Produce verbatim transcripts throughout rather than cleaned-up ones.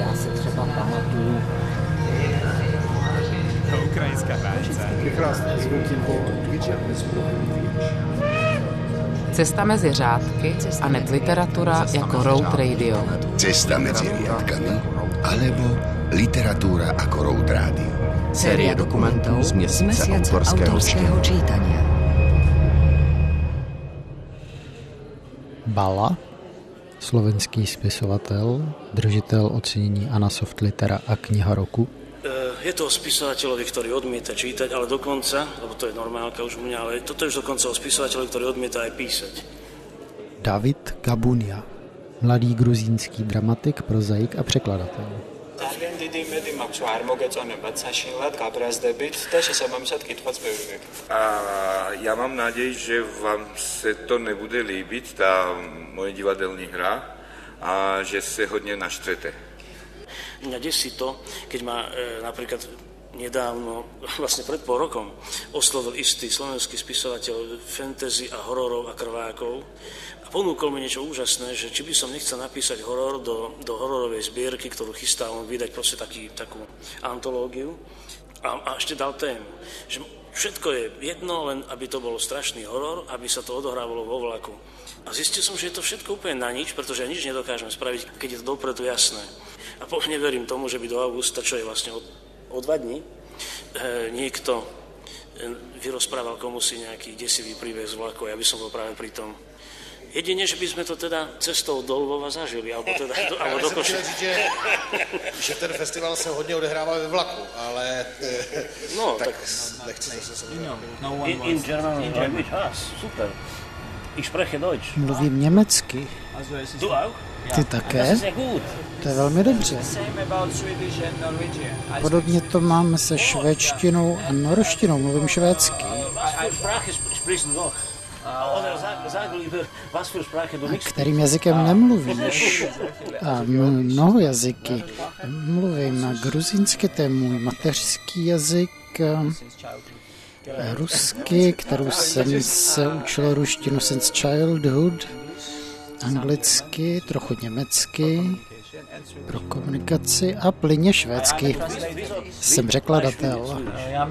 Já si třeba pamatuju. Ukrajinská práce. Krásné zvuky po Cesta mezi řádky a net literatura jako road radio. Cesta mezi riadkami alebo literatúra ako road rádio. Série dokumentov z měsíce autorského, autorského čítania. Bala, slovenský spisovatel, držitel ocenění Anna Soft Litera a kniha roku. Je to o spisovateľovi, ktorý odmieta čítať, ale dokonca, lebo to je normálka už u mňa, ale toto je už dokonca o spisovateľovi, ktorý odmieta aj písať. David Gabunia, mladý gruzínský dramatik, prozaik a překladatel. ძალიან დიდი იმედი მაქვს, რომ არ მოგეწონებათ საშინლად, გაბრაზდებით და შესაბამისად კითხვაც ბევრი გეკითხა. Я mám naději, že vám se to nebude líbit, ta moje divadelní hra, a že se hodně naštvete. Mňa desí to, keď ma e, napríklad nedávno, vlastne pred pol rokom, oslovil istý slovenský spisovateľ fantasy a hororov a krvákov a ponúkol mi niečo úžasné, že či by som nechcel napísať horor do, do hororovej zbierky, ktorú chystá on vydať, proste taký, takú antológiu a, a ešte dal tému, že všetko je jedno, len aby to bolo strašný horor, aby sa to odohrávalo vo vlaku. A zistil som, že je to všetko úplne na nič, pretože ja nič nedokážem spraviť, keď je to dopredu jasné. A pevne verím tomu, že by do augusta, čo je vlastne o, o dva dní, e, niekto e, vyrozprával komusi nejaký desivý príbeh z vlaku. Ja by som bol práve pri tom. Jedine, že by sme to teda cestou do Lvova zažili, alebo, teda, do, alebo do Košic. Že, že ten festival se hodně odehrává ve vlaku, ale no, tak, tak nechci zase se no, no in, in German language, ah, super. Ich spreche Deutsch. Mluvím německy. Du auch? Ty také? To je velmi dobře. Podobně to mám se švédštinou a norštinou. Mluvím švédsky. A kterým jazykem nemluvíš? A mnoho jazyky. Mluvím gruzínsky, to je můj mateřský jazyk. Rusky, kterou jsem se učil ruštinu since childhood. Anglicky, trochu německy pro komunikaci a plynně švédsky. Jsem překladatel.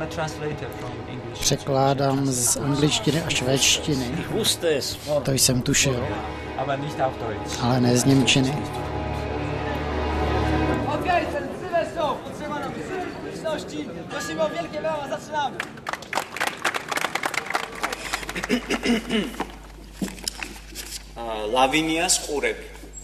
Překládám z angličtiny a švédštiny. To jsem tušil. Ale ne z němčiny. ლავინიას ყურები.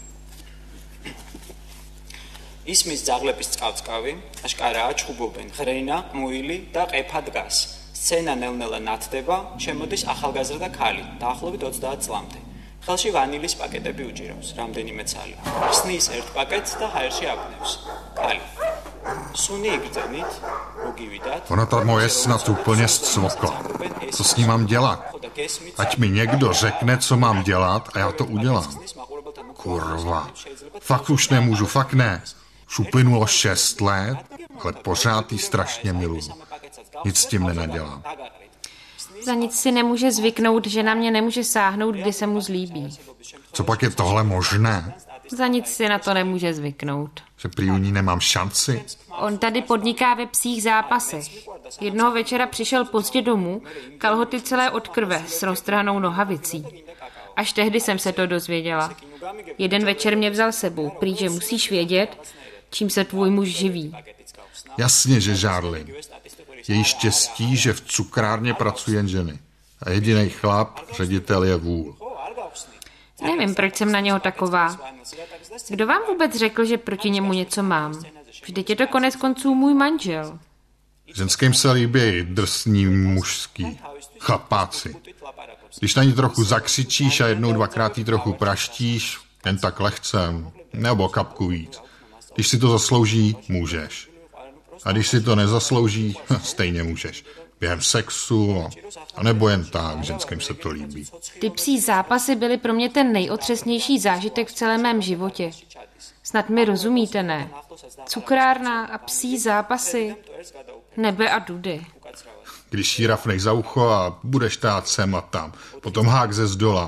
ისმის ძაღლების წყალწკავი, აშკარაა ჩხუბობენ, ღრენა, მუილი და ყეფა დგას. სცენა ნელ-ნელა ნათდება, შემოდის ახალგაზრდა ქალი, დაახლოებით ოცდაათ წლამდე. ხელში ვანილის პაკეტები უჭირავს, რამდენიმე ცალი. ხსნის ერთ პაკეტს და ჰაერში აბნევს. ქალი. Suni იგრძენით, მოგივიდათ. Ona ta moje snad úplně zcvokla. Co s ní mám dělat? Ať mi někdo řekne, co mám dělat a já to udělám. Kurva. Fakt už nemůžu, fakt ne. Už uplynulo šest let, ale pořád jí strašně miluju. Nic s tím nenadělám. Za nic si nemůže zvyknout, že na mě nemůže sáhnout, kdy se mu zlíbí. Co pak je tohle možné? Za nic si na to nemůže zvyknout. Že prý u ní nemám šanci? On tady podniká ve psích zápasech. Jednoho večera přišel pozdě domů, kalhoty celé od krve s roztrhanou nohavicí. Až tehdy jsem se to dozvěděla. Jeden večer mě vzal sebou, prý, že musíš vědět, čím se tvůj muž živí. Jasně, že žárlím. Je jí štěstí, že v cukrárně pracují jen ženy. A jediný chlap, ředitel, je vůl. Nevím, proč jsem na něho taková. Kdo vám vůbec řekl, že proti němu něco mám? Vždyť je to konec konců můj manžel. Ženským se líbí drsní mužský. Chlapáci. Když na ní trochu zakřičíš a jednou dvakrát jí trochu praštíš, jen tak lehcem, nebo kapku víc. Když si to zaslouží, můžeš. A když si to nezaslouží, stejně můžeš. Během sexu, a nebo jen tak, ženským se to líbí. Ty psí zápasy byly pro mě ten nejotřesnější zážitek v celém mém životě. Snad mi rozumíte, ne? Cukrárna a psí zápasy, nebe a dudy. Když jí rafnej za ucho a budeš tát sem a tam, potom hák ze zdola.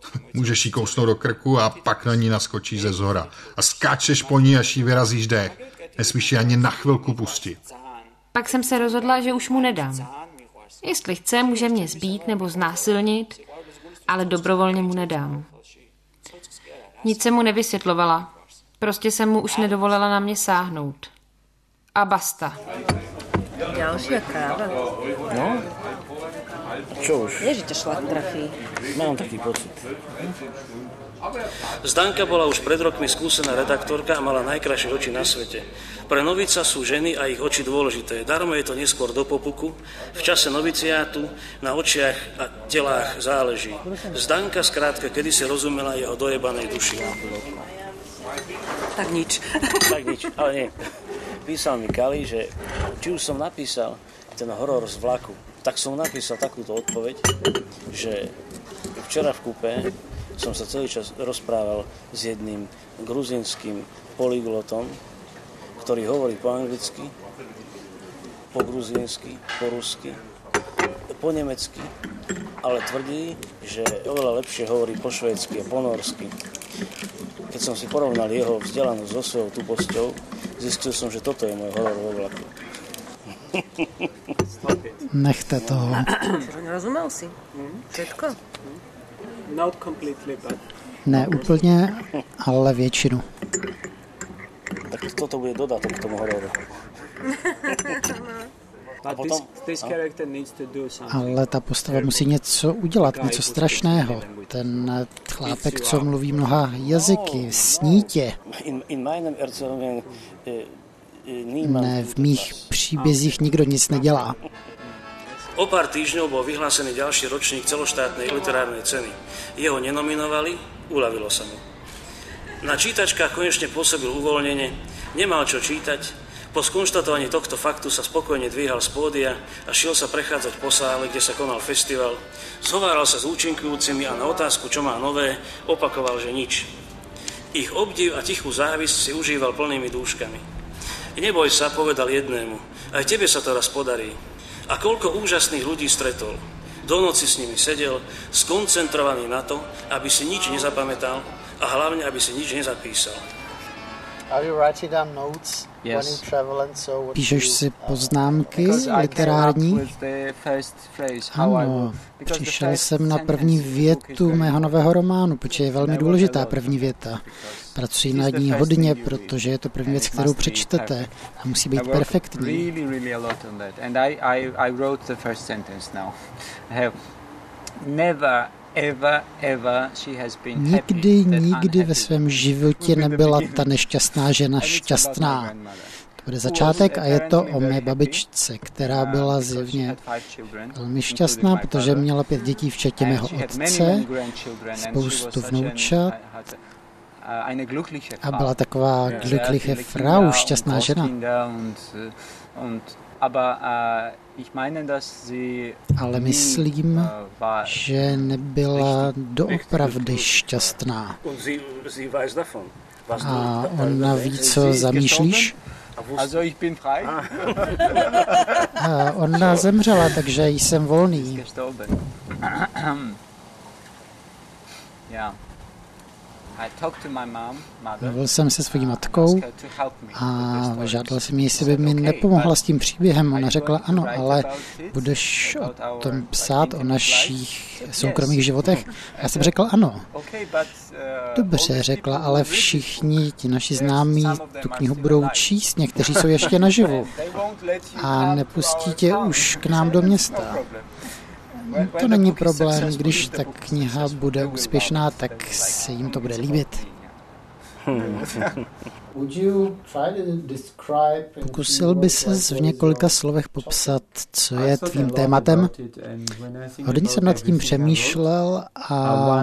Můžeš jí kousnout do krku a pak na ní naskočíš ze zhora. A skáčeš po ní, až jí vyrazíš dech. Nesmíš ji ani na chvilku pustit. Pak jsem se rozhodla, že už mu nedám. Jestli chce, může mě zbít nebo znásilnit, ale dobrovolně mu nedám. Nic jsem mu nevysvětlovala. Prostě jsem mu už nedovolila na mě sáhnout. A basta. Ďalšia káva. No? Čo už? Je, že ťa šlak trafí. Mám taký pocit. Zdanka bola už pred rokmi skúsená redaktorka a mala najkrajšie oči na svete. Pre novica sú ženy a ich oči dôležité. Darmo je to neskôr do popuku. V čase noviciátu na očiach a telách záleží. Zdanka skrátka kedysi rozumela jeho dojebanej duši. Tak nič. Tak nič, ale nie. Písal mi Kali, že či už som napísal ten horor z vlaku, tak som napísal takúto odpoveď, že včera v kúpe som sa celý čas rozprával s jedným gruzínskym polyglotom, ktorý hovorí po anglicky, po gruzínsky, po rusky, po nemecky, ale tvrdí, že oveľa lepšie hovorí po švédsky a po norsky. Keď som si porovnal jeho vzdelanosť so svojou tuposťou, zistil som, že toto je môj horor vo vlaku. Nechte toho. Rozumel si? Všetko? Not completely, but... Ne úplně, ale většinu. Tak toto bude dodatok k tomu hororu. But this, this character needs to do something. Ale ta postava musí něco udělat, něco strašného. Ten chlápek, co mluví mnoha jazyky, snítě. Ne, v mých příbězích nikdo nic nedělá. O pár týždňov bol vyhlásený ďalší ročník celoštátnej literárnej ceny. Jeho nenominovali, uľavilo sa mu. Na čítačkách konečne pôsobil uvoľnenie, nemal čo čítať, po skonštatovaní tohto faktu sa spokojne dvíhal z pódia a šiel sa prechádzať po sále, kde sa konal festival. Zhováral sa s účinkujúcimi a na otázku, čo má nové, opakoval, že nič. Ich obdiv a tichú závisť si užíval plnými dúškami. Neboj sa, povedal jednému, aj tebe sa to raz podarí. A koľko úžasných ľudí stretol. Do noci s nimi sedel, skoncentrovaný na to, aby si nič nezapamätal a hlavne, aby si nič nezapísal. Píšeš si poznámky literární? Ano, přišel jsem na první větu mého nového románu, protože je velmi důležitá první věta. Pracuji na ní hodně, protože je to první věc, kterou přečtete a musí být perfektní. Nikdy, nikdy ve svém životě nebyla ta nešťastná žena šťastná. To bude začátek a je to o mé babičce, která byla zjevně velmi šťastná, protože měla pět dětí, včetně mého otce, spoustu vnoučat a byla taková glückliche Frau, šťastná žena. Ale myslím, že nebyla doopravdy šťastná. A ona ví, co zamýšlíš? A ona zemřela, takže jsem volný. Mluvil jsem se svojí matkou a žádal jsem jí, jestli by mi nepomohla s tím příběhem. Ona řekla, ano, ale budeš o tom psát, o našich soukromých životech? Já jsem řekl, ano. Dobře, řekla, ale všichni ti naši známí tu knihu budou číst, někteří jsou ještě naživu a nepustí tě už k nám do města. To není problém, když ta kniha bude úspěšná, tak se jim to bude líbit. Pokusil by ses v několika slovech popsat, co je tvým tématem? Hodně jsem nad tím přemýšlel a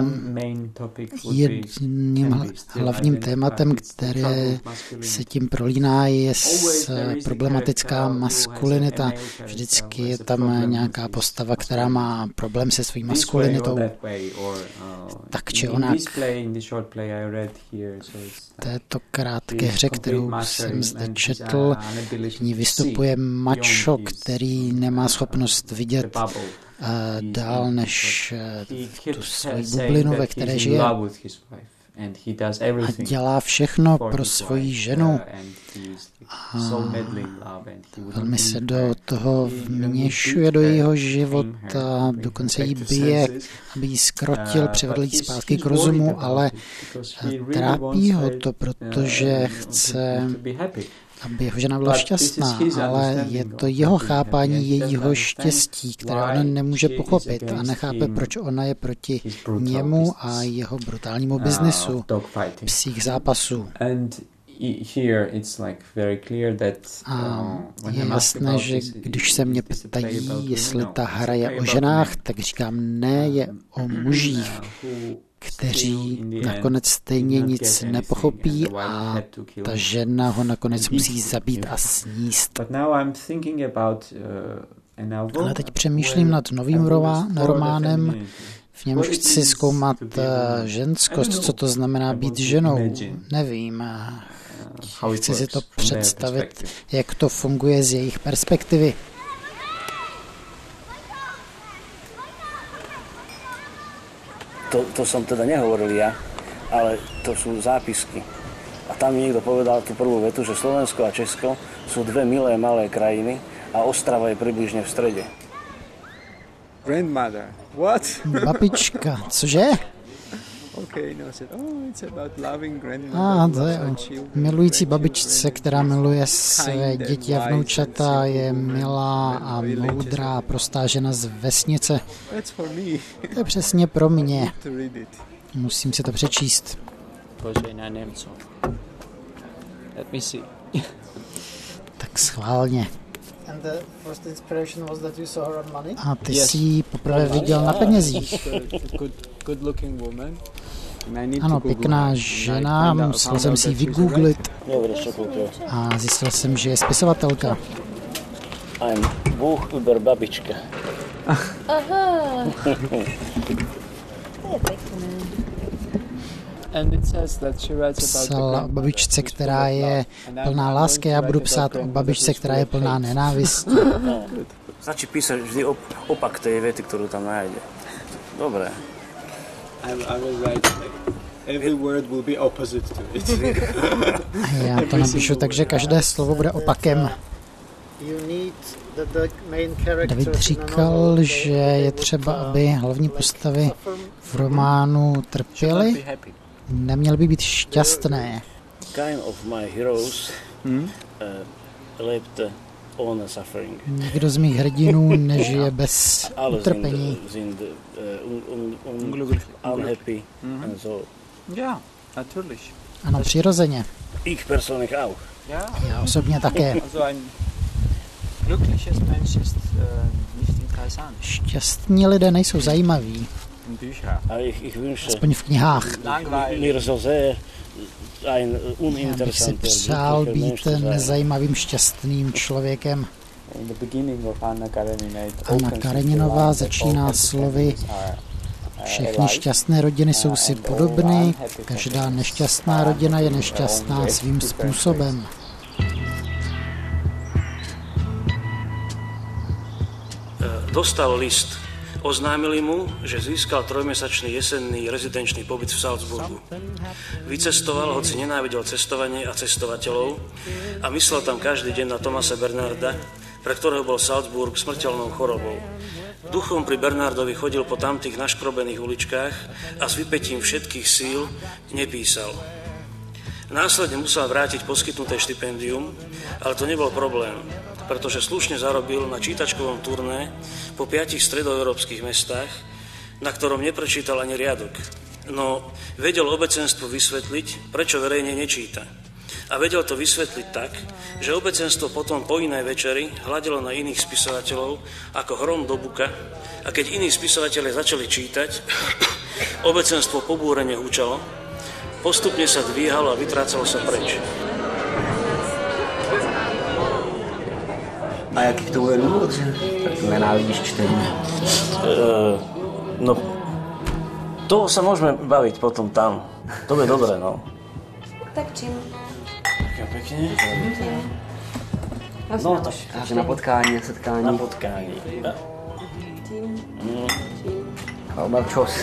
jedním hlavním tématem, které se tím prolíná, je problematická maskulinita. Vždycky je tam nějaká postava, která má problém se svou maskulinitou. Tak či onak. této krátké hře, kterou jsem zde četl, v ní vystupuje mačo, který nemá schopnost vidět dál než tu svoji bublinu, ve které žije. A dělá všechno pro svoji ženu. A velmi se do toho vměšuje do jejího života, dokonce jí bije, aby ji zkrotil, přivedl ji zpátky k rozumu, ale trápí ho to, protože chce, aby jeho žena byla šťastná, ale je to jeho chápání jejího štěstí, které ona nemůže pochopit a nechápe, proč ona je proti němu a jeho brutálnímu biznesu, psích zápasů. A je jasné, že když se mě ptají, jestli ta hra je o ženách, tak říkám, ne, je o mužích, kteří nakonec stejně nic nepochopí a ta žena ho nakonec musí zabít a sníst. Ale teď přemýšlím nad novým románem, v němž chci zkoumat ženskost, co to znamená být ženou. Nevím. Chci si to představit, jak to funguje z jejich perspektivy. To, to som teda nehovoril ja, ale to sú zápisky. A tam mi niekto povedal tú prvú vetu, že Slovensko a Česko sú dve milé malé krajiny a Ostrava je približne v strede. Grandmother, what? Babička, cože? Okay, no, said, oh, it's about loving grandmother. A to je o milující babičce, která miluje své děti a vnoučata, je milá a moudrá, prostá žena z vesnice. To je přesně pro mě. Musím si to přečíst. Tak schválně. A ty jsi ji poprvé viděl na penězích. Ano, pěkná žena, musel jsem si ji vygooglit a zjistil jsem, že je spisovatelka. I'm Bůh über babička. Aha. To je pěkné. Psala o babičce, která je plná lásky, já budu psát o babičce, která je plná nenávisti. Stačí písať vždy opak tej vety, ktorú tam nájde. Dobre. Já to napíšu tak, že každé slovo bude opakem. David říkal, že je třeba, aby hlavní postavy v románu trpěly, neměly by být šťastné. Nikdo z mých hrdinů nežije bez utrpení. Ano, přirozeně. Já osobně také. Šťastní lidé nejsou zajímaví. Aspoň v knihách. Já bych si přál být nezajímavým šťastným člověkem. Anna Kareninová začíná slovy: všechny šťastné rodiny jsou si podobné, každá nešťastná rodina je nešťastná svým způsobem. Dostal list. Oznámili mu, že získal trojmesačný jesenný rezidenčný pobyt v Salzburgu. Vycestoval, hoci nenávidel cestovanie a cestovateľov a myslel tam každý deň na Thomase Bernarda, pre ktorého bol Salzburg smrteľnou chorobou. Duchom pri Bernardovi chodil po tamtých naškrobených uličkách a s vypätím všetkých síl nepísal. Následne musel vrátiť poskytnuté štipendium, ale to nebol problém, pretože slušne zarobil na čítačkovom turné po piatich stredoeurópskych mestách, na ktorom neprečítal ani riadok. No vedel obecenstvu vysvetliť, prečo verejne nečíta. A vedel to vysvetliť tak, že obecenstvo potom po inej večeri hľadelo na iných spisovateľov ako hrom do buka a keď iní spisovatelia začali čítať, obecenstvo pobúrene hučalo, postupne sa dvíhalo a vytrácalo sa preč. A jaký to bude důvod, že tak nenávidíš čtení? Uh, no, toho sa môžeme baviť potom tam. To je dobré, no. Tak čím? Ďakujem pekne. No, tak, takže na potkání, na setkání. Na potkání. Čím? Mm. Čím? How about čos?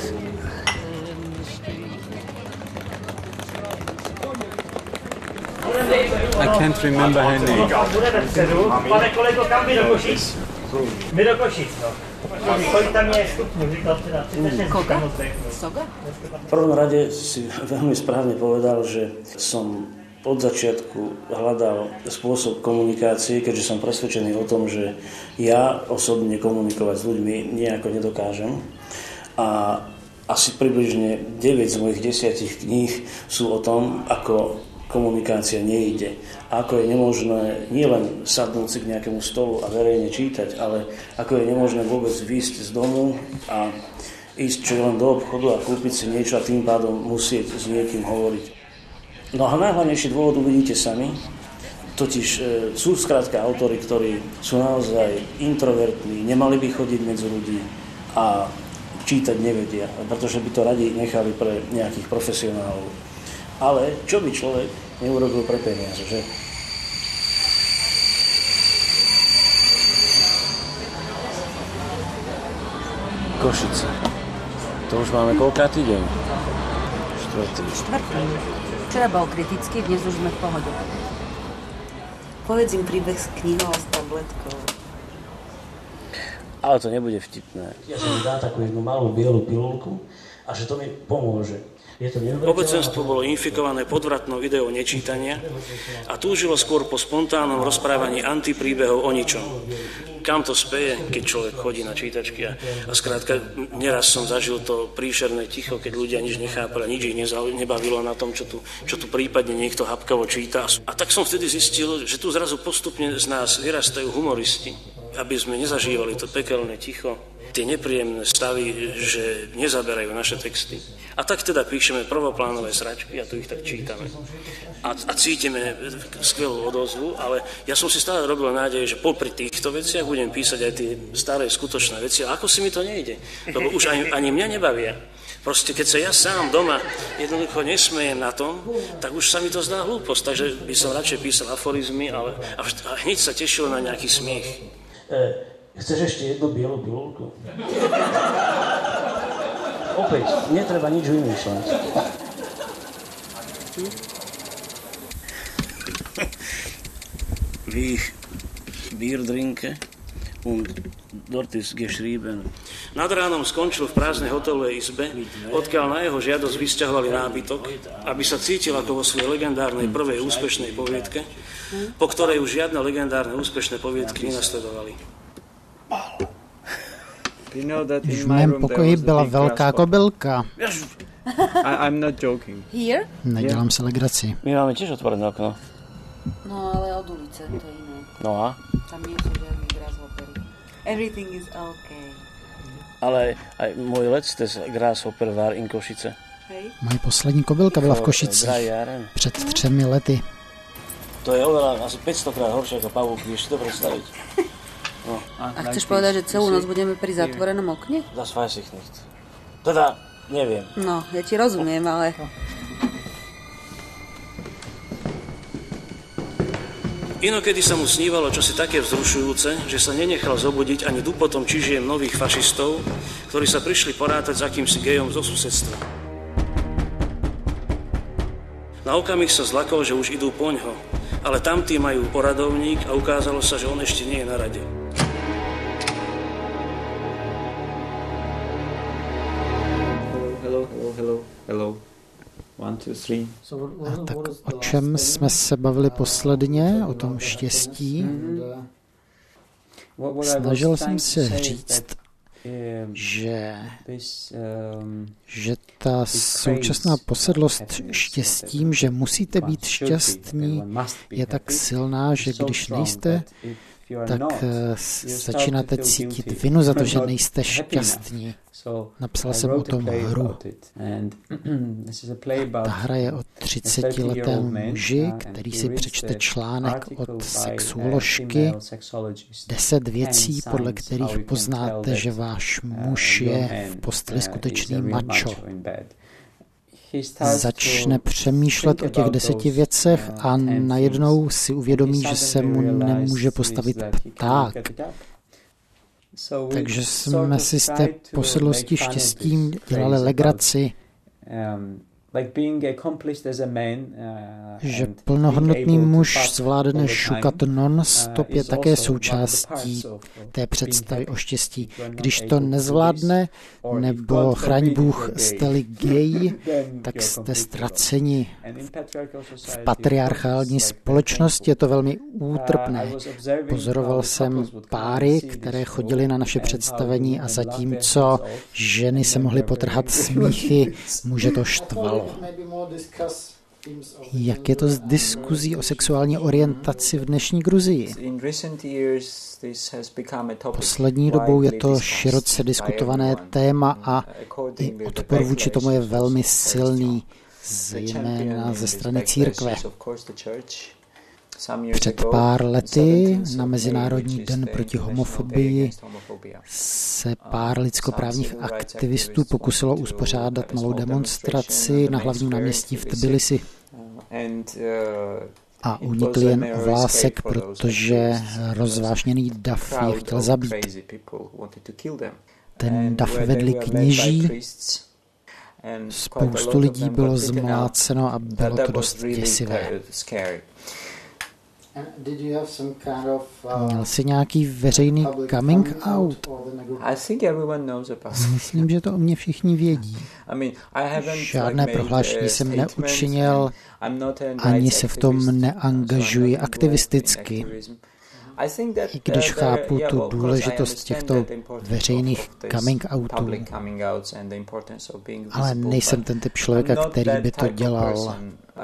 I can't remember her name. Pane kolego, kam vy do Košic? My do Košic, no. Kolik tam je stupňů? Říkal teda třicet šest. Koga? Soga? V prvom rade si veľmi správne povedal, že som od začiatku hľadal spôsob komunikácie, keďže som presvedčený o tom, že ja osobne komunikovať s ľuďmi nejako nedokážem. A asi približne deväť z mojich desiatich kníh sú o tom, ako komunikácia nejde. A ako je nemožné nielen sadnúť si k nejakému stolu a verejne čítať, ale ako je nemožné vôbec výjsť z domu a ísť čo len do obchodu a kúpiť si niečo a tým pádom musieť s niekým hovoriť. No a najhlavnejší dôvod uvidíte sami, totiž e, sú skrátka autori, ktorí sú naozaj introvertní, nemali by chodiť medzi ľudí a čítať nevedia, pretože by to radi nechali pre nejakých profesionálov. Ale čo by človek neurobil pre peniaze, že? Košice. To už máme koľkátý deň? Štvrtý. Štvrtý. Včera bol kritický, dnes už sme v pohode. Povedz im príbeh s knihou a s tabletkou. Ale to nebude vtipné. Ja som mi dá takú jednu malú bielu pilulku a že to mi pomôže. Obecenstvo bolo infikované podvratnou ideou nečítania a túžilo skôr po spontánnom rozprávaní antipríbehov o ničom. Kam to speje, keď človek chodí na čítačky a, a skrátka, neraz som zažil to príšerné ticho, keď ľudia nič nechápali, nič ich nebavilo na tom, čo tu, čo tu prípadne niekto hapkavo číta. A tak som vtedy zistil, že tu zrazu postupne z nás vyrastajú humoristi, aby sme nezažívali to pekelné ticho, tie nepríjemné stavy, že nezaberajú naše texty. A tak teda píšeme prvoplánové sračky a tu ich tak čítame. A, a cítime skvelú odozvu, ale ja som si stále robil nádej, že popri týchto veciach budem písať aj tie staré skutočné veci. A ako si mi to nejde? Lebo už ani, ani mňa nebavia. Proste keď sa ja sám doma jednoducho nesmejem na tom, tak už sa mi to zdá hlúposť. Takže by som radšej písal aforizmy, ale a, a hneď sa tešil na nejaký smiech. E, chceš ešte jednu bielu pilulku? Opäť, netreba nič vymýšľať. Wie ich Bier trinke und dort ist geschrieben. Nad ránom skončil v prázdnej hotelovej izbe, odkiaľ na jeho žiadosť vysťahovali nábytok, aby sa cítil ako vo svojej legendárnej prvej úspešnej poviedke, po ktorej už žiadne legendárne úspešné poviedky nenasledovali. V mém pokoji byla velká kobylka. I'm not joking. Here? Nedělám si legraci. My máme tiež otvorené okno. No ale od ulice, to je iné. No a? Tam nie sú žiadne grasshoppery. Everything is okay. Ale aj môj letztes grasshopper var in Košice. Hej. Moje poslední kobylka byla v Košicích před třemi lety. To je oveľa, asi päťstokrát horšie ako pavúk, vieš si to predstaviť? No. A chceš povedať, že celú noc budeme pri zatvorenom okne? Das weiß ich nicht. Teda, neviem. No, ja ti rozumiem, ale... Inokedy sa mu snívalo čosi také vzrušujúce, že sa nenechal zobudiť ani dupotom čižiem nových fašistov, ktorí sa prišli porátať s akýmsi gejom zo susedstva. Na okamih sa zlakol, že už idú poňho, ale tamtí majú poradovník a ukázalo sa, že on ešte nie je na rade. Hello, hello, hello, hello. One, two, three. A tak o čem jsme se bavili posledně? O tom štěstí. Snažil jsem se říct, že, že ta současná posedlost štěstím, že musíte být šťastní, je tak silná, že když nejste, tak začínáte cítit vinu za to, že nejste šťastní. Napsal jsem o tom hru. Ta hra je o třicetiletém muži, který si přečte článek od sexuoložky deset věcí, podle kterých poznáte, že váš muž je v posteli skutečný macho. začne přemýšlet o těch deseti věcech a najednou si uvědomí, že se mu nemůže postavit pták. Takže jsme si z té posedlosti štěstím dělali legraci, že plnohodnotný muž zvládne šukat non-stop je také součástí té představy o štěstí. Když to nezvládne, nebo chraň Bůh, jste-li gay, tak jste ztraceni. V patriarchální společnosti je to velmi útrpné. Pozoroval jsem páry, které chodily na naše představení a zatímco ženy se mohly potrhat smíchy, muže to štvalo. Jak je to s diskuzí o sexuální orientaci v dnešní Gruzii? Poslední dobou je to široce diskutované téma a i odpor vůči tomu je velmi silný, zejména ze strany církve. Před pár lety na Mezinárodní den proti homofobii se pár lidskoprávních aktivistů pokusilo uspořádat malou demonstraci na hlavním náměstí v Tbilisi. A unikli jen o vlásek, protože rozvášněný dav je chtěl zabít. Ten dav vedli kněží, spoustu lidí bylo zmláceno a bylo to dost děsivé. Měl jsi nějaký veřejný coming out? Myslím, že to o mě všichni vědí. Žádné prohlášení jsem neučinil, ani se v tom neangažuji aktivisticky. I když chápu tu důležitost těchto veřejných coming outů, ale nejsem ten typ člověka, který by to dělal.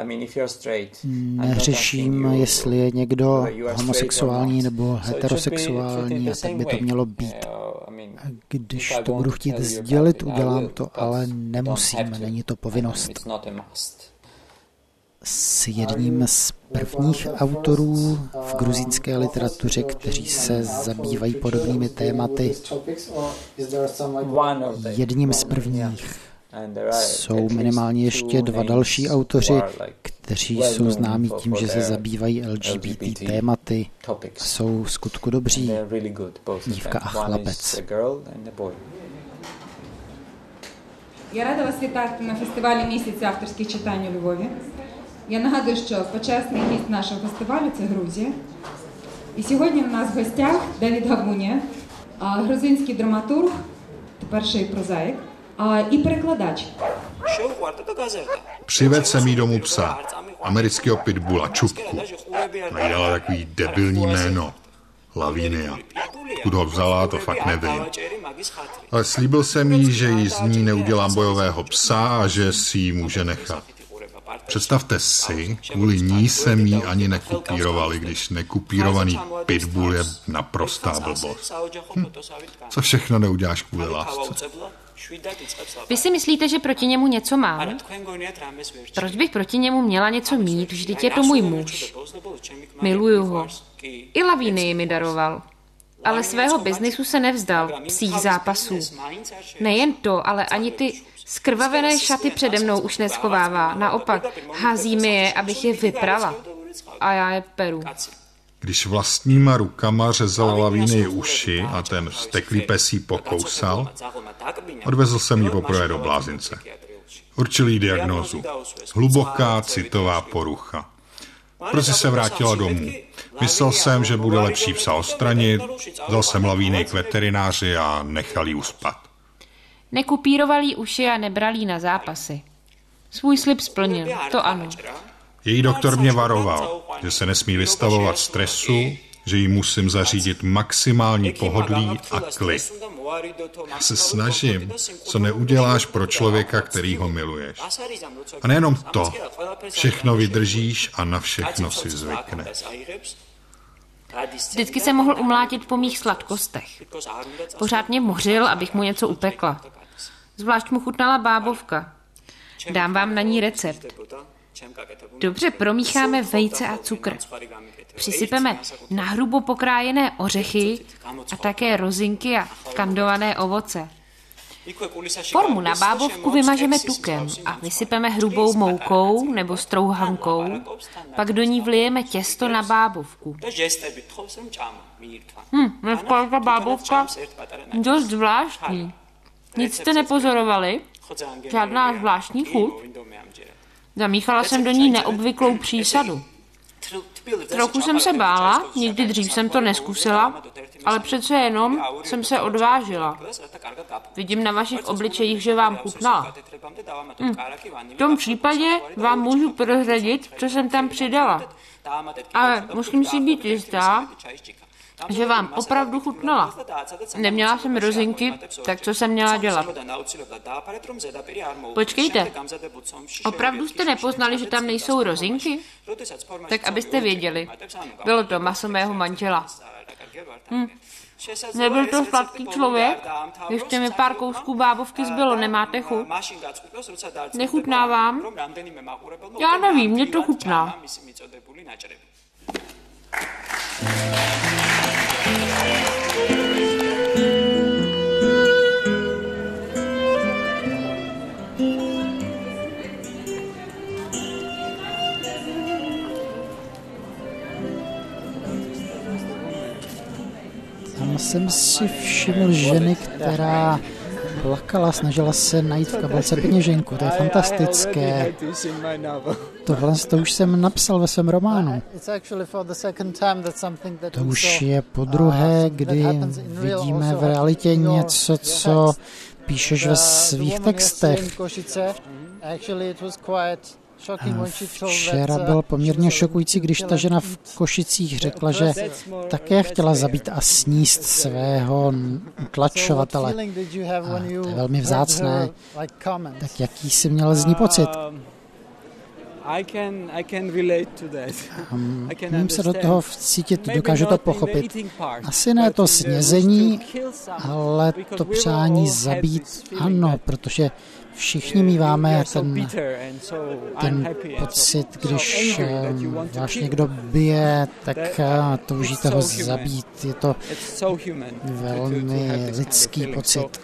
Neřeším, jestli je někdo homosexuální nebo heterosexuální, a tak by to mělo být. Když to budu chtít sdělit, udělám to, ale nemusím, není to povinnost. S jedním z prvních autorů v gruzínské literatuře, kteří se zabývají podobnými tématy. Jedním z prvních. Jsou minimálně ještě dva další autoři, kteří jsou známí tím, že se zabývají L G B T tématy. Jsou v skutku dobří. Dívka a chlapec. Я рада вас вітати на фестивалі «Місяць авторських читань у Львові». Я нагадую, що почесний гість нашого фестивалю – це Грузія. І сьогодні у нас в гостях Давід Габунія, грузинський драматург, тепер ще й прозаїк, і перекладач. Přived jsem jí domů psa, amerického pitbulla, Čupku. Najdala takový debilní jméno. Lavinia. Kud ho vzala, to fakt nevím. Ale slíbil jsem jí, že jí z ní neudělám bojového psa a že si ji může nechat. Představte si, kvůli ní jsem jí ani nekupíroval, i když nekupírovaný pitbull je naprostá blbost. Hm. Co všechno neuděláš kvůli lásce? Vy si myslíte, že proti němu něco mám? Proč bych proti němu měla něco mít? Vždyť je to můj muž. Miluju ho. I Lavinii mi daroval. Ale svého biznisu se nevzdal, psích zápasů. Nejen to, ale ani ty skrvavené šaty přede mnou už neschovává. Naopak, hází mi je, abych je vyprala. A já je peru. Když vlastníma rukama řezala Lavinii uši a ten steklý pes jí pokousal, odvezl jsem ji poprvé do blázince. Určil jí diagnózu. Hluboká citová porucha. Brzy se vrátila domů. Myslel jsem, že bude lepší psa odstranit, vzal jsem Lavinii k veterináři a nechal jí uspat. Nekupíroval jí uši a nebral jí na zápasy. Svůj slib splnil, to ano. Její doktor mě varoval, že se nesmí vystavovat stresu, že jí musím zařídit maximální pohodlí a klid. Já se snažím, co neuděláš pro člověka, který ho miluješ. A nejenom to, všechno vydržíš a na všechno si zvykneš. Vždycky se mohl umlátit po mých sladkostech. Pořád mě mořil, abych mu něco upekla. Zvlášť mu chutnala bábovka. Dám vám na ní recept. Dobře promícháme vejce a cukr. Přisypeme nahrubo pokrájené ořechy a také rozinky a kandované ovoce. Formu na bábovku vymažeme tukem a vysypeme hrubou moukou nebo strouhankou, pak do ní vlijeme těsto na bábovku. Hm, dneska ta bábovka dost zvláštní. Nic jste nepozorovali? Žádná zvláštní chuť? Zamíchala jsem do ní neobvyklou přísadu. Trochu jsem se bála, nikdy dřív jsem to neskusila, ale přece jenom jsem se odvážila. Vidím na vašich obličejích, že vám chutnala. Hm. V tom případě vám můžu prozradit, co jsem tam přidala. Ale musím si být jistá, že vám opravdu chutnala. Neměla jsem rozinky, tak co jsem měla dělat? Počkejte, opravdu jste nepoznali, že tam nejsou rozinky? Tak abyste věděli, bylo to maso mého manžela. Hm. Nebyl to sladký člověk? Ještě mi pár kousků bábovky zbylo, nemáte chuť? Nechutná vám? Já nevím, mně to chutná. Tam jsem si všiml ženy, která plakala, snažila se najít v kabelce peněženku. To je fantastické. Tohle to už jsem napsal ve svém románu. To už je podruhé, kdy vidíme v realitě něco, co píšeš ve svých textech. Včera byl poměrně šokující, když ta žena v Košicích řekla, že také chtěla zabít a sníst svého tlačovatele. A to je velmi vzácné. Tak jaký jsi měl z ní pocit? Můžu se do toho vcítit, dokážu to pochopit. Asi ne to snězení, ale to přání zabít, ano, protože všichni míváme ten, ten pocit, když vás někdo bije, tak toužíte ho zabít. Je to velmi lidský pocit.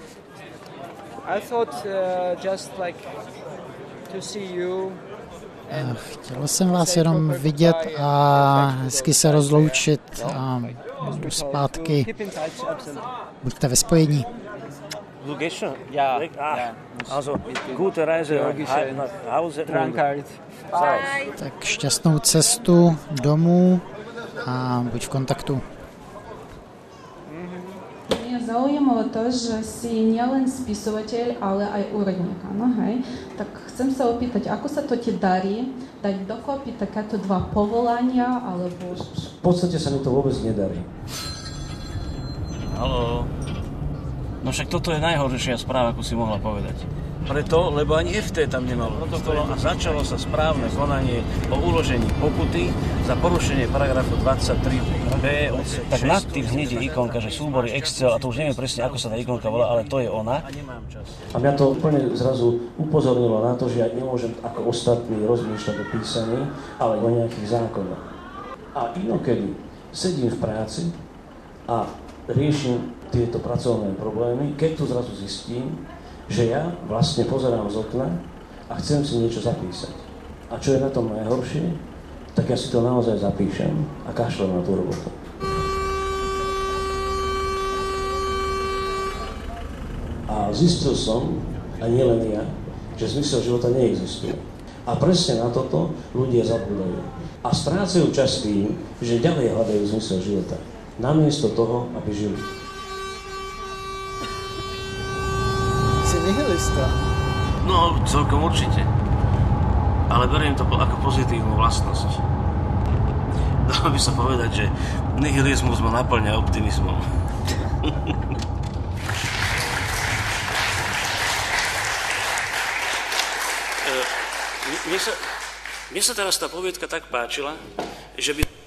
Chtěl jsem vás jenom vidět a hezky se rozloučit a jdu zpátky. Buďte ve spojení. Ja, ja. Also, gute Reise nach Hause. Tak šťastnou cestu domů a buď v kontaktu. Mňa zaujímalo to, že si nielen spisovateľ, ale aj úradník, áno, hej. Tak chcem sa opýtať, ako sa to ti darí dať dokopy takéto dva povolania, alebo... V podstate sa mi to vôbec nedarí. Haló. No však toto je najhoršia správa, ako si mohla povedať. Preto, lebo ani ef té tam nemalo protokol a začalo sa správne konanie o uložení pokuty za porušenie paragrafu dvadsaťtri bé odsek šesť. Tak nad tým hneď je ikonka, že súbory Excel, a to už neviem presne, ako sa tá ikonka volá, ale to je ona. A mňa to úplne zrazu upozornilo na to, že ja nemôžem ako ostatní rozmýšľať o písaní, ale o nejakých zákonoch. A inokedy sedím v práci a riešim tieto pracovné problémy, keď tu zrazu zistím, že ja vlastne pozerám z okna a chcem si niečo zapísať. A čo je na tom najhoršie, tak ja si to naozaj zapíšem a kašlem na tú robotu. A zistil som, a nie len ja, že zmysel života neexistuje. A presne na toto ľudia zabúdajú. A strácajú čas tým, že ďalej hľadajú zmysel života. Namiesto toho, aby žili. Si nihilista? No, celkom určite. Ale beriem to ako pozitívnu vlastnosť. Dalo by sa povedať, že nihilizmus ma naplňa optimizmom. Mne sa, mne sa teraz tá poviedka tak páčila, že by